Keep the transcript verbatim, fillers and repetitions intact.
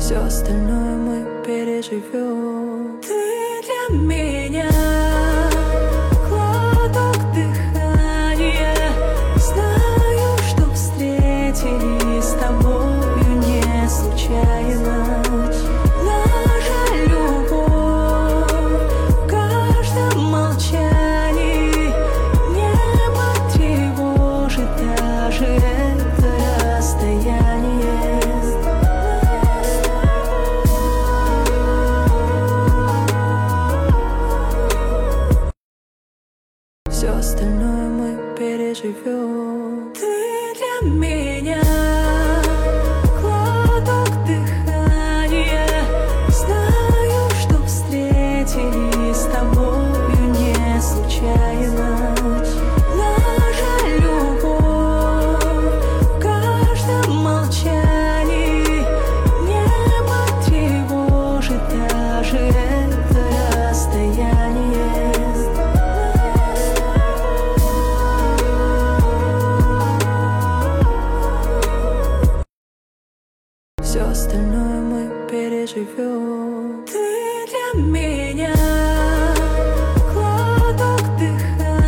Все остальное мы переживем. Ты для меня глоток дыхания. Знаю, что встретились с тобою не случайно. Наша любовь в каждом молчании. Небо тревожит даже это расстояние. Все остальное мы переживем. Ты для меня глоток дыхания. Знаю, что встретились с тобою не случайно. Наша любовь в каждом молчании. Небо тревожит даже это расстояние. Все остальное мы переживем. Ты для меня